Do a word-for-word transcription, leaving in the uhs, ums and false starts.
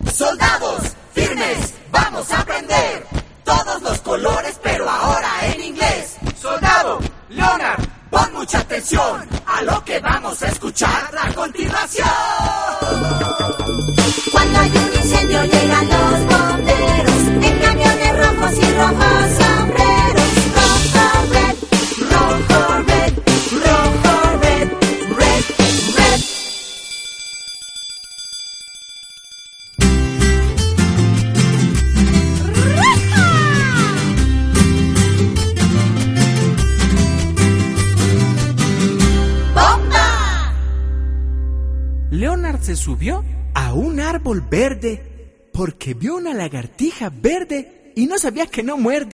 Soldados, firmes, vamos a aprender todos los colores, pero ahora en inglés. Soldado, Leonard, pon mucha atención a lo que vamos a escuchar a continuación. Cuando hay un incendio llegan los bomberos en camiones rojos y rojos sombreros. Rojo, red, rojo, red, rojo, red, red, red. ¡Bomba! Leonard se subió a un árbol verde porque vio una lagartija verde y no sabía que no muerde.